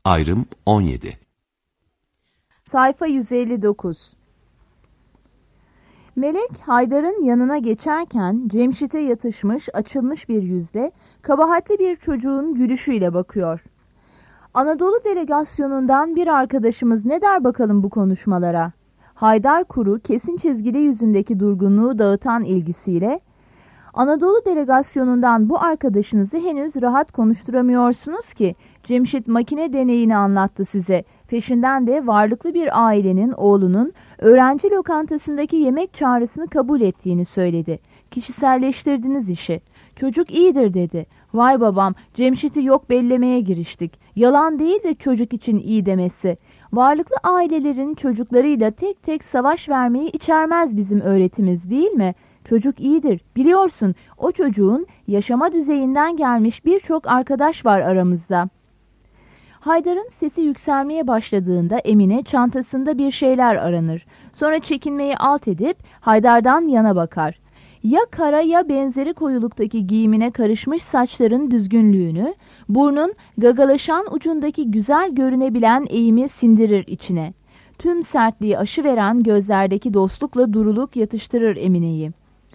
Ayrım 17. Sayfa 159. Melek Haydar'ın yanına geçerken Cemşit'e yatışmış, açılmış bir yüzle kabahatli bir çocuğun gülüşüyle bakıyor. Anadolu delegasyonundan bir arkadaşımız ne der bakalım bu konuşmalara? Haydar kuru, kesin çizgili yüzündeki durgunluğu dağıtan ilgisiyle, Anadolu delegasyonundan bu arkadaşınızı henüz rahat konuşturamıyorsunuz ki Cemşit makine deneyini anlattı size. Peşinden de varlıklı bir ailenin oğlunun öğrenci lokantasındaki yemek çağrısını kabul ettiğini söyledi. Kişiselleştirdiniz işi. Çocuk iyidir dedi. Vay babam, Cemşit'i yok bellemeye giriştik. Yalan değil de çocuk için iyi demesi. Varlıklı ailelerin çocuklarıyla tek tek savaş vermeyi içermez bizim öğretimiz değil mi? Çocuk iyidir. Biliyorsun, o çocuğun yaşama düzeyinden gelmiş birçok arkadaş var aramızda. Haydar'ın sesi yükselmeye başladığında Emine çantasında bir şeyler aranır. Sonra çekinmeyi alt edip Haydar'dan yana bakar. Ya kara ya benzeri koyuluktaki giyimine karışmış saçların düzgünlüğünü, burnun gagalaşan ucundaki güzel görünebilen eğimi sindirir içine. Tüm sertliği aşıveren gözlerdeki dostlukla duruluk yatıştırır Emine'yi.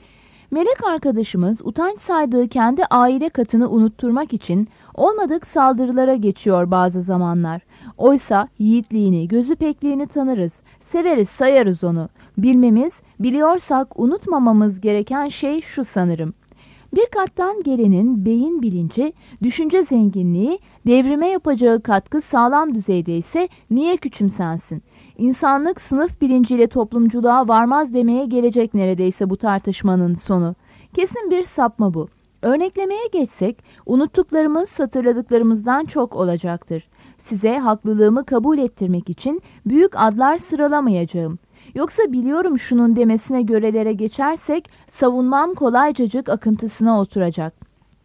Melek arkadaşımız utanç saydığı kendi aile katını unutturmak için olmadık saldırılara geçiyor bazı zamanlar. Oysa yiğitliğini, gözü pekliğini tanırız, severiz, sayarız onu. Bilmemiz, biliyorsak unutmamamız gereken şey şu sanırım. Bir kattan gelenin beyin bilinci, düşünce zenginliği, devrime yapacağı katkı sağlam düzeyde ise niye küçümsensin? İnsanlık sınıf bilinciyle toplumculuğa varmaz demeye gelecek neredeyse bu tartışmanın sonu. Kesin bir sapma bu. Örneklemeye geçsek, unuttuklarımız hatırladıklarımızdan çok olacaktır. Size haklılığımı kabul ettirmek için büyük adlar sıralamayacağım. Yoksa biliyorum şunun demesine görelere geçersek, savunmam kolaycacık akıntısına oturacak.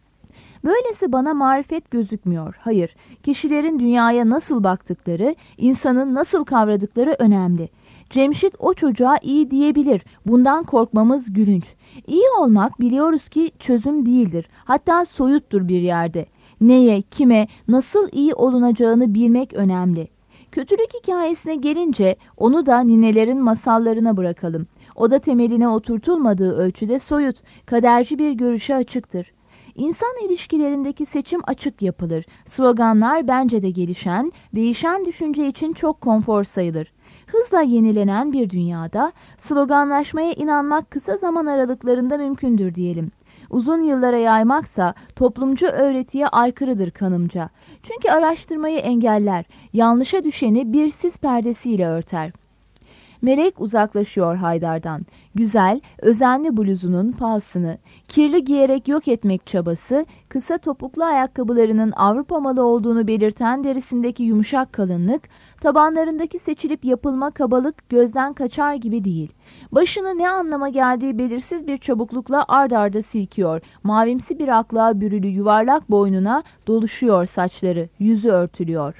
Böylesi bana marifet gözükmüyor. Hayır, kişilerin dünyaya nasıl baktıkları, insanın nasıl kavradıkları önemli. Cemşit o çocuğa iyi diyebilir. Bundan korkmamız gülünç. İyi olmak biliyoruz ki çözüm değildir. Hatta soyuttur bir yerde. Neye, kime, nasıl iyi olunacağını bilmek önemli. Kötülük hikayesine gelince onu da ninelerin masallarına bırakalım. O da temeline oturtulmadığı ölçüde soyut, kaderci bir görüşe açıktır. İnsan ilişkilerindeki seçim açık yapılır. Sloganlar bence de gelişen, değişen düşünce için çok konfor sayılır. Hızla yenilenen bir dünyada sloganlaşmaya inanmak kısa zaman aralıklarında mümkündür diyelim. Uzun yıllara yaymaksa toplumcu öğretiye aykırıdır kanımca. Çünkü araştırmayı engeller, yanlışa düşeni bir sis perdesiyle örter. Melek uzaklaşıyor Haydar'dan. Güzel, özenli bluzunun pahasını, kirli giyerek yok etmek çabası, kısa topuklu ayakkabılarının Avrupa malı olduğunu belirten derisindeki yumuşak kalınlık, tabanlarındaki seçilip yapılma kabalık gözden kaçar gibi değil. Başını ne anlama geldiği belirsiz bir çabuklukla ard arda silkiyor. Mavimsi bir aklığa bürülü yuvarlak boynuna doluşuyor saçları, yüzü örtülüyor.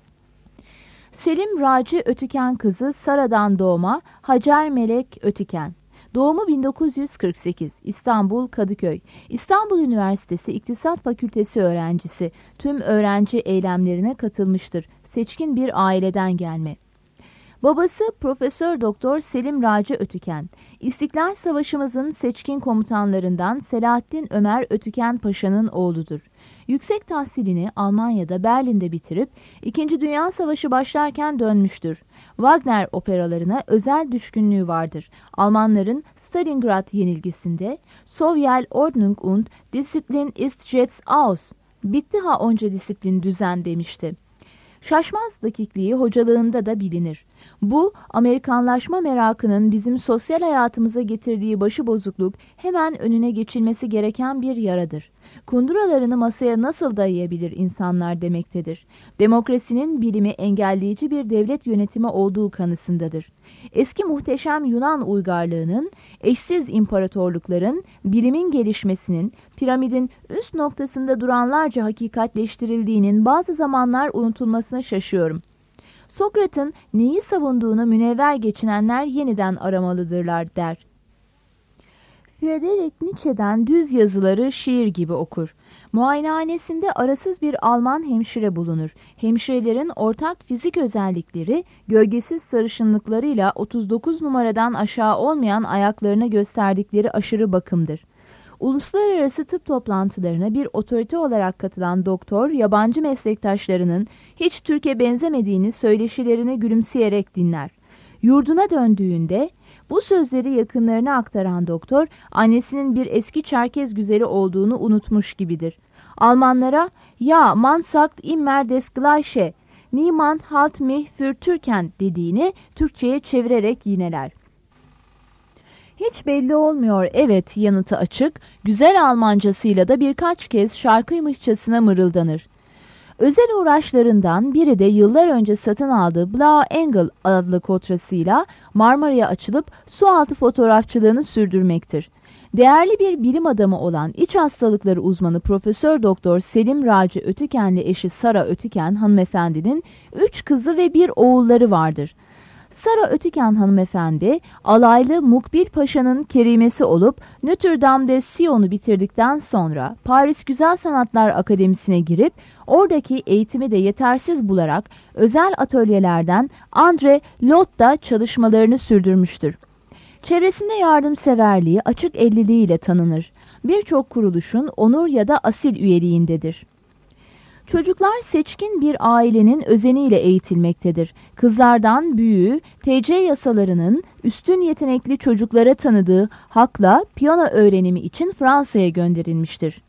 Selim Raci Ötüken kızı Sara'dan doğma Hacer Melek Ötüken. Doğumu 1948, İstanbul Kadıköy. İstanbul Üniversitesi İktisat Fakültesi öğrencisi. Tüm öğrenci eylemlerine katılmıştır. Seçkin bir aileden gelme. Babası Profesör Doktor Selim Raci Ötüken. İstiklal Savaşımızın seçkin komutanlarından Selahattin Ömer Ötüken Paşa'nın oğludur. Yüksek tahsilini Almanya'da Berlin'de bitirip 2. Dünya Savaşı başlarken dönmüştür. Wagner operalarına özel düşkünlüğü vardır. Almanların Stalingrad yenilgisinde Sowjet Ordnung und Disziplin ist jetzt aus. Bitti ha onca disiplin düzen demişti. Şaşmaz dakikliği hocalığında da bilinir. Bu, Amerikanlaşma merakının bizim sosyal hayatımıza getirdiği başıbozukluk hemen önüne geçilmesi gereken bir yaradır. Kunduralarını masaya nasıl dayayabilir insanlar demektedir. Demokrasinin bilimi engelleyici bir devlet yönetimi olduğu kanısındadır. Eski muhteşem Yunan uygarlığının, eşsiz imparatorlukların, bilimin gelişmesinin, piramidin üst noktasında duranlarca hakikatleştirildiğinin bazı zamanlar unutulmasına şaşıyorum. Sokrat'ın neyi savunduğunu münevver geçinenler yeniden aramalıdırlar der. Friedrich Nietzsche'den düz yazıları şiir gibi okur. Muayenehanesinde arasız bir Alman hemşire bulunur. Hemşirelerin ortak fizik özellikleri, gölgesiz sarışınlıklarıyla 39 numaradan aşağı olmayan ayaklarına gösterdikleri aşırı bakımdır. Uluslararası tıp toplantılarına bir otorite olarak katılan doktor, yabancı meslektaşlarının hiç Türk'e benzemediğini söyleşilerini gülümseyerek dinler. Yurduna döndüğünde bu sözleri yakınlarına aktaran doktor, annesinin bir eski Çerkez güzeli olduğunu unutmuş gibidir. Almanlara, "Ya, man sagt immer des Gleiche, niemand halt mich für Türken" dediğini Türkçe'ye çevirerek yineler. Hiç belli olmuyor, evet yanıtı açık, güzel Almancasıyla da birkaç kez şarkıymışçasına mırıldanır. Özel uğraşlarından biri de yıllar önce satın aldığı Blau Engel adlı kotrasıyla Marmara'ya açılıp sualtı fotoğrafçılığını sürdürmektir. Değerli bir bilim adamı olan iç hastalıkları uzmanı Profesör Doktor Selim Raci Ötüken'le eşi Sara Ötüken hanımefendinin 3 kızı ve bir oğulları vardır. Sara Ötüken hanımefendi, alaylı Mukbil Paşa'nın kerimesi olup Notre Dame de Sion'u bitirdikten sonra Paris Güzel Sanatlar Akademisi'ne girip oradaki eğitimi de yetersiz bularak özel atölyelerden André Lott'ta çalışmalarını sürdürmüştür. Çevresinde yardımseverliği, açık elliliğiyle tanınır. Birçok kuruluşun onur ya da asil üyeliğindedir. Çocuklar seçkin bir ailenin özeniyle eğitilmektedir. Kızlardan büyüğü TC yasalarının üstün yetenekli çocuklara tanıdığı hakla piyano öğrenimi için Fransa'ya gönderilmiştir.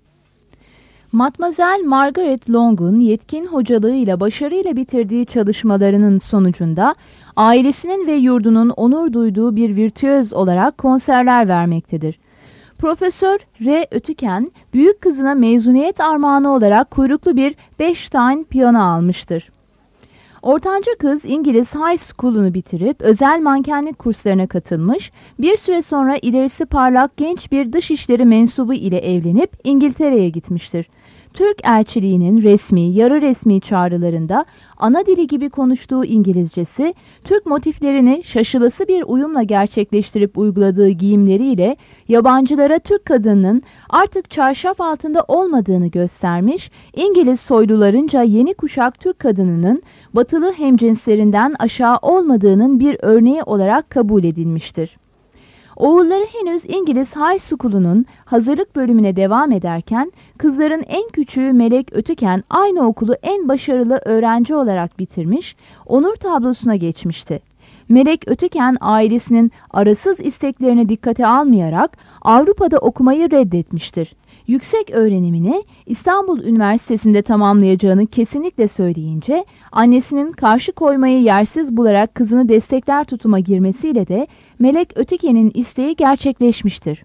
Mademoiselle Margaret Long'un yetkin hocalığıyla başarıyla bitirdiği çalışmalarının sonucunda ailesinin ve yurdunun onur duyduğu bir virtüöz olarak konserler vermektedir. Profesör R. Ötüken, büyük kızına mezuniyet armağanı olarak kuyruklu bir Bechstein piyano almıştır. Ortanca kız İngiliz High School'unu bitirip özel mankenlik kurslarına katılmış, bir süre sonra ilerisi parlak genç bir dışişleri mensubu ile evlenip İngiltere'ye gitmiştir. Türk elçiliğinin resmi, yarı resmi çağrılarında ana dili gibi konuştuğu İngilizcesi, Türk motiflerini şaşılası bir uyumla gerçekleştirip uyguladığı giyimleriyle yabancılara Türk kadınının artık çarşaf altında olmadığını göstermiş, İngiliz soylularınca yeni kuşak Türk kadınının batılı hemcinslerinden aşağı olmadığının bir örneği olarak kabul edilmiştir. Oğulları henüz İngiliz High School'unun hazırlık bölümüne devam ederken, kızların en küçüğü Melek Ötüken aynı okulu en başarılı öğrenci olarak bitirmiş, onur tablosuna geçmişti. Melek Ötüken ailesinin arasız isteklerini dikkate almayarak Avrupa'da okumayı reddetmiştir. Yüksek öğrenimini İstanbul Üniversitesi'nde tamamlayacağını kesinlikle söyleyince, annesinin karşı koymayı yersiz bularak kızını destekler tutuma girmesiyle de Melek Ötüken'in isteği gerçekleşmiştir.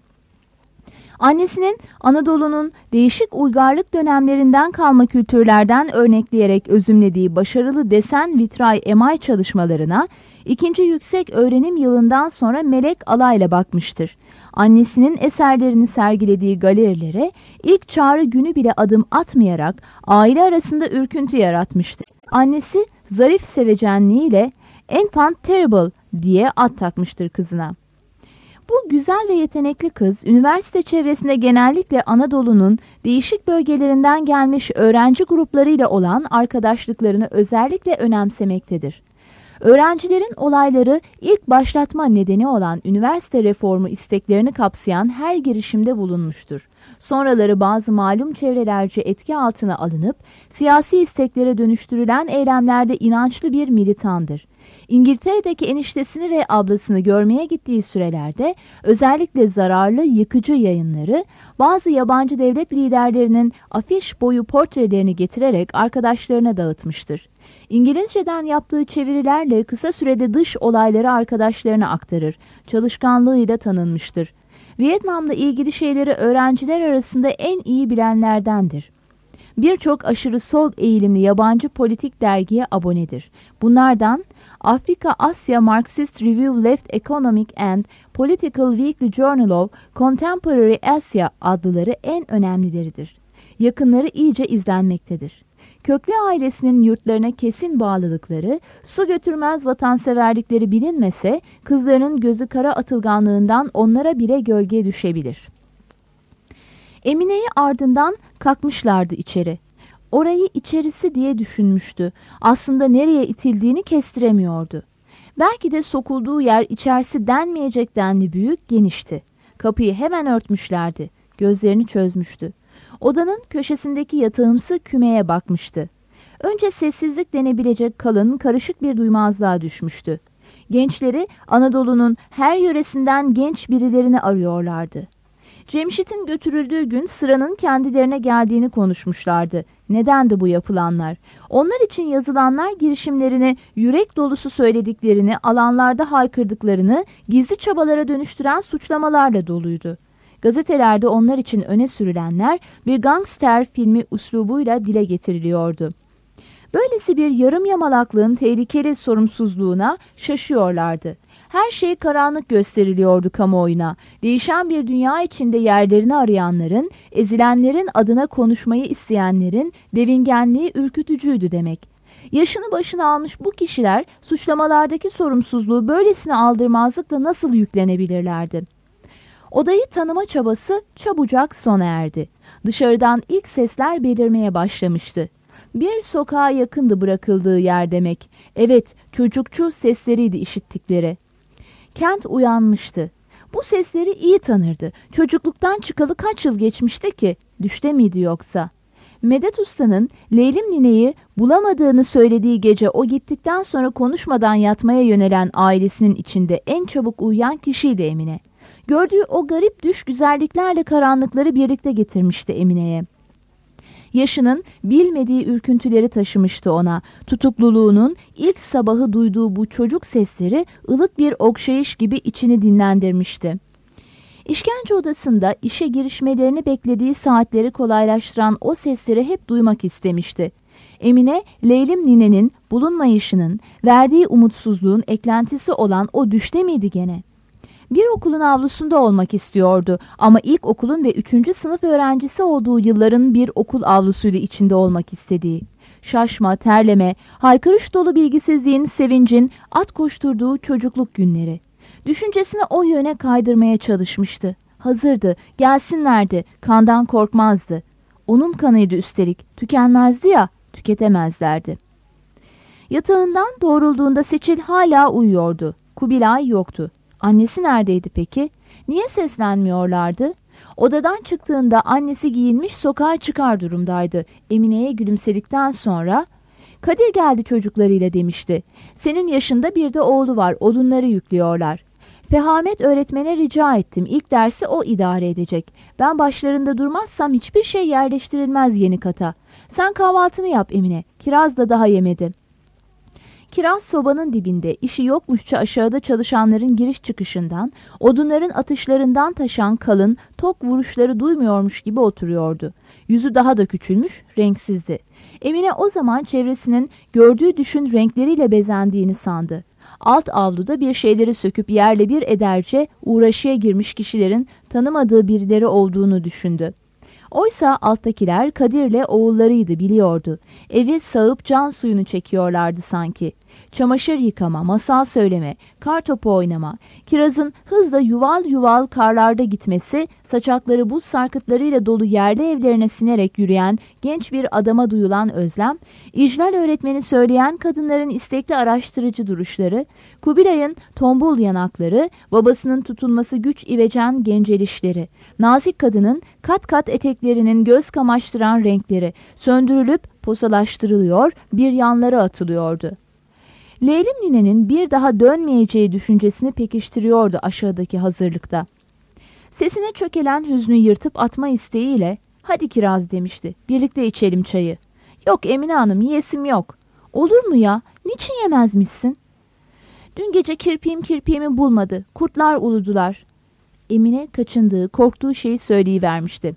Annesinin Anadolu'nun değişik uygarlık dönemlerinden kalma kültürlerden örnekleyerek özümlediği başarılı desen vitray emay çalışmalarına 2. yüksek öğrenim yılından sonra Melek alayla bakmıştır. Annesinin eserlerini sergilediği galerilere ilk çağrı günü bile adım atmayarak aile arasında ürküntü yaratmıştır. Annesi zarif sevecenliğiyle "Enfant terrible" diye ad takmıştır kızına. Bu güzel ve yetenekli kız, üniversite çevresinde genellikle Anadolu'nun değişik bölgelerinden gelmiş öğrenci gruplarıyla olan arkadaşlıklarını özellikle önemsemektedir. Öğrencilerin olayları ilk başlatma nedeni olan üniversite reformu isteklerini kapsayan her girişimde bulunmuştur. Sonraları bazı malum çevrelerce etki altına alınıp siyasi isteklere dönüştürülen eylemlerde inançlı bir militandır. İngiltere'deki eniştesini ve ablasını görmeye gittiği sürelerde özellikle zararlı yıkıcı yayınları, bazı yabancı devlet liderlerinin afiş boyu portrelerini getirerek arkadaşlarına dağıtmıştır. İngilizceden yaptığı çevirilerle kısa sürede dış olayları arkadaşlarına aktarır, çalışkanlığıyla tanınmıştır. Vietnam'la ilgili şeyleri öğrenciler arasında en iyi bilenlerdendir. Birçok aşırı sol eğilimli yabancı politik dergiye abonedir. Bunlardan Afrika-Asya Marxist Review Left Economic and Political Weekly Journal of Contemporary Asia adlıları en önemlileridir. Yakınları iyice izlenmektedir. Köklü ailesinin yurtlarına kesin bağlılıkları, su götürmez vatanseverlikleri bilinmese, kızlarının gözü kara atılganlığından onlara bile gölge düşebilir. Emine'yi ardından kalkmışlardı içeri. Orayı içerisi diye düşünmüştü. Aslında nereye itildiğini kestiremiyordu. Belki de sokulduğu yer içerisi denmeyecek denli büyük, genişti. Kapıyı hemen örtmüşlerdi. Gözlerini çözmüştü. Odanın köşesindeki yatağımsı kümeye bakmıştı. Önce sessizlik denebilecek kalın, karışık bir duymazlığa düşmüştü. Gençleri Anadolu'nun her yöresinden genç birilerini arıyorlardı. Cemşit'in götürüldüğü gün sıranın kendilerine geldiğini konuşmuşlardı. Nedendi bu yapılanlar? Onlar için yazılanlar girişimlerini, yürek dolusu söylediklerini, alanlarda haykırdıklarını, gizli çabalara dönüştüren suçlamalarla doluydu. Gazetelerde onlar için öne sürülenler bir gangster filmi üslubuyla dile getiriliyordu. Böylesi bir yarım yamalaklığın tehlikeli sorumsuzluğuna şaşıyorlardı. Her şey karanlık gösteriliyordu kamuoyuna. Değişen bir dünya içinde yerlerini arayanların, ezilenlerin adına konuşmayı isteyenlerin devingenliği ürkütücüydü demek. Yaşını başına almış bu kişiler suçlamalardaki sorumsuzluğu böylesine aldırmazlıkla nasıl yüklenebilirlerdi? Odayı tanıma çabası çabucak sona erdi. Dışarıdan ilk sesler belirmeye başlamıştı. Bir sokağa yakındı bırakıldığı yer demek. Evet, çocukçu sesleriydi işittikleri. Kent uyanmıştı. Bu sesleri iyi tanırdı. Çocukluktan çıkalı kaç yıl geçmişti ki? Düşte miydi yoksa? Medet Usta'nın Leylim nineyi bulamadığını söylediği gece o gittikten sonra konuşmadan yatmaya yönelen ailesinin içinde en çabuk uyuyan kişiydi Emine. Gördüğü o garip düş güzelliklerle karanlıkları birlikte getirmişti Emine'ye. Yaşının bilmediği ürküntüleri taşımıştı ona. Tutukluluğunun ilk sabahı duyduğu bu çocuk sesleri ılık bir okşayış gibi içini dinlendirmişti. İşkence odasında işe girişmelerini beklediği saatleri kolaylaştıran o sesleri hep duymak istemişti. Emine, Leylim ninenin bulunmayışının, verdiği umutsuzluğun eklentisi olan o düşte miydi gene? Bir okulun avlusunda olmak istiyordu ama ilk okulun ve 3. sınıf öğrencisi olduğu yılların bir okul avlusuyla içinde olmak istediği. Şaşma, terleme, haykırış dolu bilgisizliğin, sevincin, at koşturduğu çocukluk günleri. Düşüncesini o yöne kaydırmaya çalışmıştı. Hazırdı, gelsinlerdi, kandan korkmazdı. Onun kanıydı üstelik, tükenmezdi ya, tüketemezlerdi. Yatağından doğrulduğunda Seçil hala uyuyordu. Kubilay yoktu. Annesi neredeydi peki? Niye seslenmiyorlardı? Odadan çıktığında annesi giyinmiş sokağa çıkar durumdaydı. Emine'ye gülümsedikten sonra "Kadir geldi çocuklarıyla" demişti. "Senin yaşında bir de oğlu var, odunları yüklüyorlar. Fehamet öğretmene rica ettim. İlk dersi o idare edecek. Ben başlarında durmazsam hiçbir şey yerleştirilmez yeni kata. Sen kahvaltını yap Emine. Kiraz da daha yemedi." Kiraz sobanın dibinde, işi yokmuşça aşağıda çalışanların giriş çıkışından, odunların atışlarından taşan kalın, tok vuruşları duymuyormuş gibi oturuyordu. Yüzü daha da küçülmüş, renksizdi. Emine o zaman çevresinin gördüğü düşün renkleriyle bezendiğini sandı. Alt avluda bir şeyleri söküp yerle bir ederce uğraşıya girmiş kişilerin tanımadığı birileri olduğunu düşündü. Oysa alttakiler Kadir'le oğullarıydı, biliyordu. Evi sağıp can suyunu çekiyorlardı sanki. Çamaşır yıkama, masal söyleme, kartopu oynama, kirazın hızla yuval yuval karlarda gitmesi, saçakları buz sarkıtlarıyla dolu yerli evlerine sinerek yürüyen genç bir adama duyulan özlem, İclal öğretmeni söyleyen kadınların istekli araştırıcı duruşları, Kubilay'ın tombul yanakları, babasının tutulması güç ivecen gencelişleri, nazik kadının kat kat eteklerinin göz kamaştıran renkleri söndürülüp posalaştırılıyor, bir yanlara atılıyordu. Leylim ninenin bir daha dönmeyeceği düşüncesini pekiştiriyordu aşağıdaki hazırlıkta. Sesine çökelen hüznü yırtıp atma isteğiyle "Hadi Kiraz" demişti. "Birlikte içelim çayı." "Yok Emine Hanım, yiyesim yok." "Olur mu ya? Niçin yemezmişsin?" "Dün gece kirpiğimi bulmadı. Kurtlar uludular." Emine kaçındığı, korktuğu şeyi söyleyivermişti.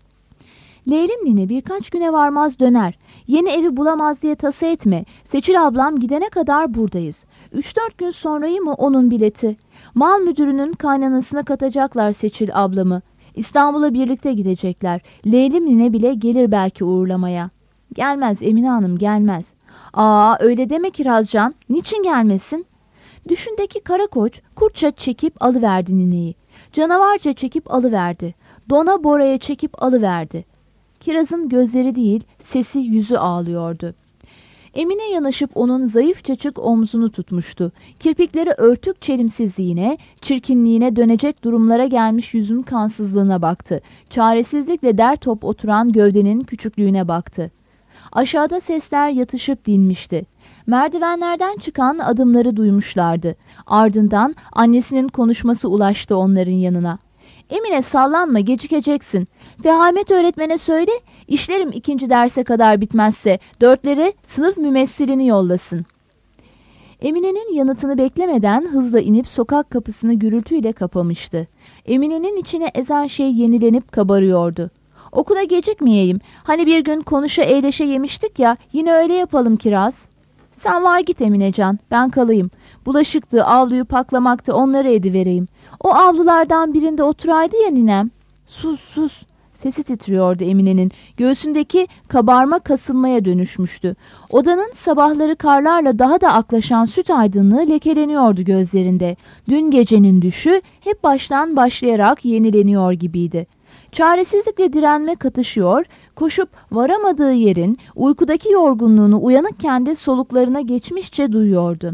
"Leylim nine birkaç güne varmaz döner. Yeni evi bulamaz diye tasa etme. Seçil ablam gidene kadar buradayız. 3-4 gün sonrayı mı onun bileti? Mal müdürünün kaynanasına katacaklar Seçil ablamı. İstanbul'a birlikte gidecekler. Leylim nine bile gelir belki uğurlamaya." "Gelmez Emine Hanım, gelmez." "Aa, öyle deme Kirazcan. Niçin gelmesin?" Düşündeki kara koç kurtça çekip alıverdi nineyi. Canavarca çekip alıverdi. Dona Bora'ya çekip alıverdi. Kiraz'ın gözleri değil, sesi yüzü ağlıyordu. Emine yanaşıp onun zayıfçacık omzunu tutmuştu. Kirpikleri örtük çelimsizliğine, çirkinliğine dönecek durumlara gelmiş yüzün kansızlığına baktı. Çaresizlikle dertop oturan gövdenin küçüklüğüne baktı. Aşağıda sesler yatışıp dinmişti. Merdivenlerden çıkan adımları duymuşlardı. Ardından annesinin konuşması ulaştı onların yanına. Emine sallanma, gecikeceksin. Fehamet öğretmene söyle, işlerim 2. derse kadar bitmezse 4'leri sınıf mümessilini yollasın. Emine'nin yanıtını beklemeden hızla inip sokak kapısını gürültüyle kapamıştı. Emine'nin içine ezen şey yenilenip kabarıyordu. Okula gecikmeyeyim. Hani bir gün konuşa eğleşe yemiştik ya, yine öyle yapalım Kiraz. Sen var git Eminecan, ben kalayım. Bulaşıktı, avluyu paklamaktı, onları edivereyim. O avlulardan birinde oturaydı ya ninem. Sus sus. Sesi titriyordu Emine'nin. Göğsündeki kabarma kasılmaya dönüşmüştü. Odanın sabahları karlarla daha da aklaşan süt aydınlığı lekeleniyordu gözlerinde. Dün gecenin düşü hep baştan başlayarak yenileniyor gibiydi. Çaresizlikle direnme katışıyor, koşup varamadığı yerin uykudaki yorgunluğunu uyanıkken de soluklarına geçmişçe duyuyordu.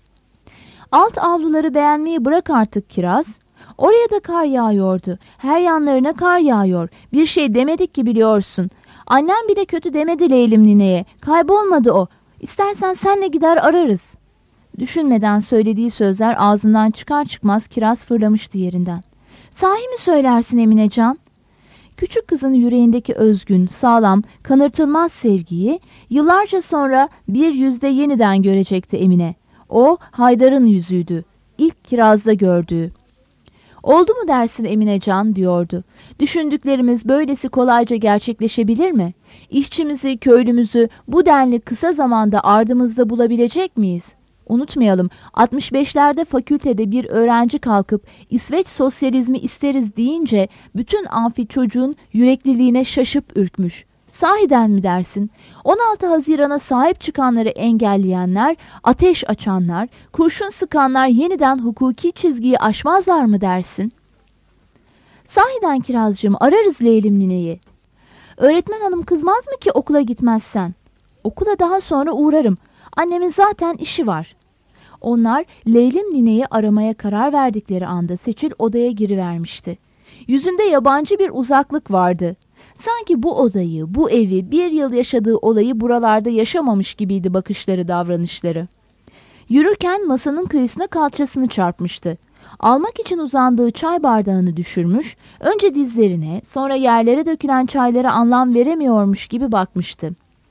Alt avluları beğenmeyi bırak artık Kiraz. Oraya da kar yağıyordu. Her yanlarına kar yağıyor. Bir şey demedik ki biliyorsun. Annem bile kötü demedi Leylim nineye. Kaybolmadı o. İstersen senle gider ararız. Düşünmeden söylediği sözler ağzından çıkar çıkmaz Kiraz fırlamıştı yerinden. Sahi mi söylersin Eminecan? Küçük kızın yüreğindeki özgün, sağlam, kanırtılmaz sevgiyi yıllarca sonra bir yüzde yeniden görecekti Emine. O Haydar'ın yüzüydü. İlk Kiraz'da gördüğü. Oldu mu dersin Eminecan diyordu. Düşündüklerimiz böylesi kolayca gerçekleşebilir mi? İşçimizi, köylümüzü bu denli kısa zamanda ardımızda bulabilecek miyiz? Unutmayalım, 65'lerde fakültede bir öğrenci kalkıp İsveç sosyalizmi isteriz deyince bütün amfi çocuğun yürekliliğine şaşıp ürkmüş. Sahiden mi dersin? 16 Haziran'a sahip çıkanları engelleyenler, ateş açanlar, kurşun sıkanlar yeniden hukuki çizgiyi aşmazlar mı dersin? Sahiden Kirazcığım, ararız Leylim nineyi. Öğretmen hanım kızmaz mı ki okula gitmezsen? Okula daha sonra uğrarım. Annemin zaten işi var. Onlar Leylim nineyi aramaya karar verdikleri anda Seçil odaya girivermişti. Yüzünde yabancı bir uzaklık vardı. Sanki bu odayı, bu evi, bir yıl yaşadığı olayı buralarda yaşamamış gibiydi bakışları, davranışları. Yürürken masanın kıyısına kalçasını çarpmıştı. Almak için uzandığı çay bardağını düşürmüş, önce dizlerine, sonra yerlere dökülen çaylara anlam veremiyormuş gibi bakmıştı.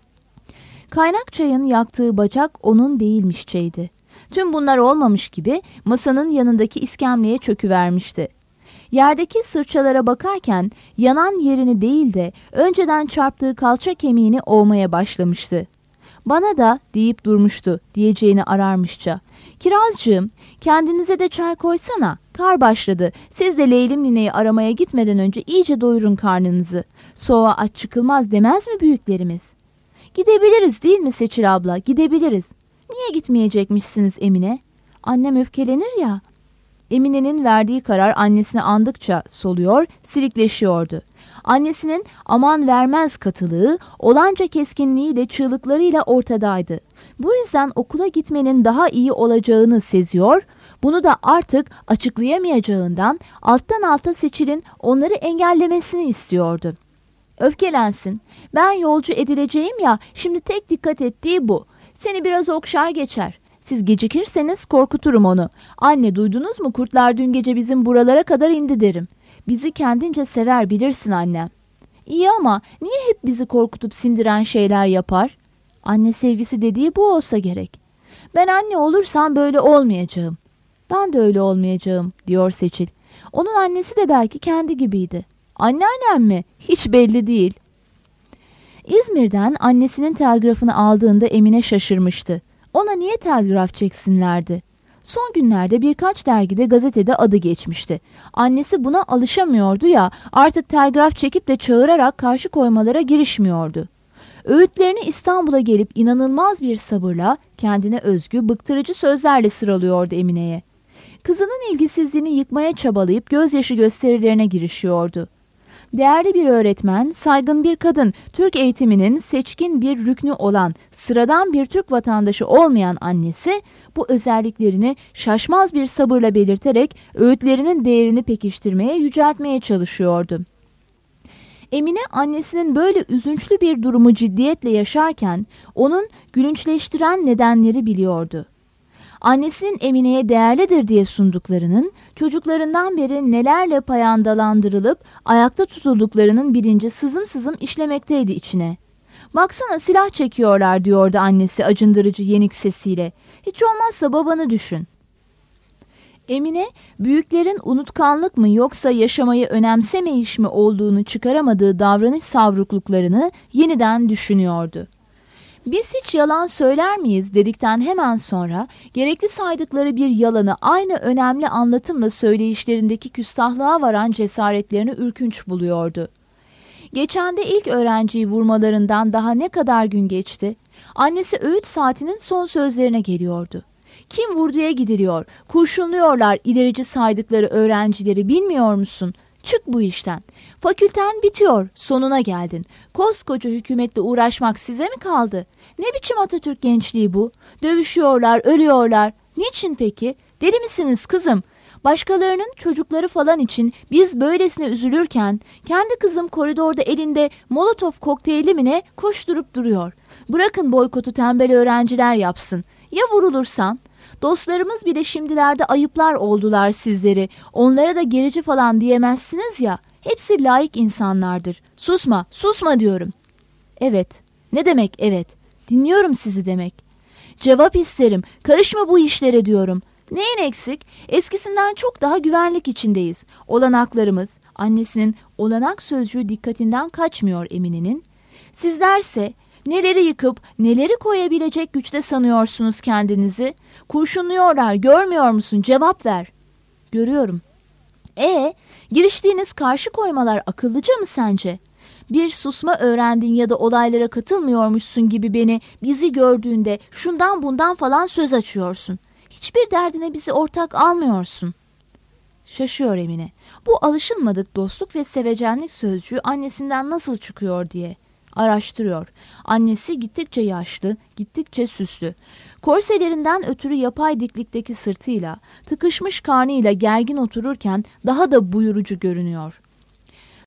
Kaynak çayın yaktığı bacak onun değilmişçeydi. Tüm bunlar olmamış gibi masanın yanındaki iskemleye çöküvermişti. Yerdeki sırçalara bakarken yanan yerini değil de önceden çarptığı kalça kemiğini ovmaya başlamıştı. Bana da deyip durmuştu diyeceğini ararmışça. Kirazcığım, kendinize de çay koysana. Kar başladı. Siz de Leylim nineyi aramaya gitmeden önce iyice doyurun karnınızı. Soğuğa aç çıkılmaz demez mi büyüklerimiz? Gidebiliriz değil mi Seçil abla? Gidebiliriz. Niye gitmeyecekmişsiniz Emine? Annem öfkelenir ya. Emine'nin verdiği karar annesini andıkça soluyor, silikleşiyordu. Annesinin aman vermez katılığı, olanca keskinliğiyle, çığlıklarıyla ortadaydı. Bu yüzden okula gitmenin daha iyi olacağını seziyor, bunu da artık açıklayamayacağından alttan alta Seçil'in onları engellemesini istiyordu. Öfkelensin, ben yolcu edileceğim ya, şimdi tek dikkat ettiği bu. Seni biraz okşar geçer. Siz gecikirseniz korkuturum onu. Anne duydunuz mu, kurtlar dün gece bizim buralara kadar indi derim. Bizi kendince sever bilirsin annem. İyi ama niye hep bizi korkutup sindiren şeyler yapar? Anne sevgisi dediği bu olsa gerek. Ben anne olursam böyle olmayacağım. Ben de öyle olmayacağım diyor Seçil. Onun annesi de belki kendi gibiydi. Anneannem mi? Hiç belli değil. İzmir'den annesinin telgrafını aldığında Emine şaşırmıştı. Ona niye telgraf çeksinlerdi? Son günlerde birkaç dergide, gazetede adı geçmişti. Annesi buna alışamıyordu ya, artık telgraf çekip de çağırarak karşı koymalara girişmiyordu. Öğütlerini İstanbul'a gelip inanılmaz bir sabırla, kendine özgü, bıktırıcı sözlerle sıralıyordu Emine'ye. Kızının ilgisizliğini yıkmaya çabalayıp gözyaşı gösterilerine girişiyordu. Değerli bir öğretmen, saygın bir kadın, Türk eğitiminin seçkin bir rüknü olan, sıradan bir Türk vatandaşı olmayan annesi, bu özelliklerini şaşmaz bir sabırla belirterek öğütlerinin değerini pekiştirmeye, yüceltmeye çalışıyordu. Emine annesinin böyle üzünçlü bir durumu ciddiyetle yaşarken onun gülünçleştiren nedenleri biliyordu. Annesinin Emine'ye değerlidir diye sunduklarının çocuklarından beri nelerle payandalandırılıp ayakta tutulduklarının bilinci sızım sızım işlemekteydi içine. "Baksana silah çekiyorlar," diyordu annesi acındırıcı yenik sesiyle. "Hiç olmazsa babanı düşün." Emine, büyüklerin unutkanlık mı yoksa yaşamayı önemsemeyiş mi olduğunu çıkaramadığı davranış savrukluklarını yeniden düşünüyordu. "Biz hiç yalan söyler miyiz?" dedikten hemen sonra gerekli saydıkları bir yalanı aynı önemli anlatımla söyleyişlerindeki küstahlığa varan cesaretlerini ürkünç buluyordu. Geçen de ilk öğrenciyi vurmalarından daha ne kadar gün geçti? Annesi öğüt saatinin son sözlerine geliyordu. "Kim vurduya gidiliyor, kurşunluyorlar ilerici saydıkları öğrencileri, bilmiyor musun? Çık bu işten. Fakülten bitiyor, sonuna geldin. Koskoca hükümetle uğraşmak size mi kaldı? Ne biçim Atatürk gençliği bu? Dövüşüyorlar, ölüyorlar. Niçin peki? Deli misiniz kızım? Başkalarının çocukları falan için biz böylesine üzülürken kendi kızım koridorda elinde Molotov kokteyli mi ne koşturup duruyor. Bırakın boykotu tembel öğrenciler yapsın. Ya vurulursan? Dostlarımız bile şimdilerde ayıplar oldular sizleri. Onlara da gerici falan diyemezsiniz ya. Hepsi layık insanlardır. Susma, susma diyorum." "Evet." "Ne demek evet? Dinliyorum sizi demek." "Cevap isterim. Karışma bu işlere diyorum." "Neyin eksik? Eskisinden çok daha güvenlik içindeyiz. Olanaklarımız," annesinin olanak sözcüğü dikkatinden kaçmıyor Emine'nin. "Sizlerse neleri yıkıp neleri koyabilecek güçte sanıyorsunuz kendinizi? Kurşunluyorlar, görmüyor musun? Cevap ver." "Görüyorum." Giriştiğiniz karşı koymalar akıllıca mı sence? Bir susma öğrendin ya da olaylara katılmıyormuşsun gibi bizi gördüğünde şundan bundan falan söz açıyorsun. Hiçbir derdine bizi ortak almıyorsun." Şaşıyor Emine. Bu alışılmadık dostluk ve sevecenlik sözcüğü annesinden nasıl çıkıyor diye. Araştırıyor. Annesi gittikçe yaşlı, gittikçe süslü. Korselerinden ötürü yapay diklikteki sırtıyla, tıkışmış karnıyla gergin otururken daha da buyurucu görünüyor.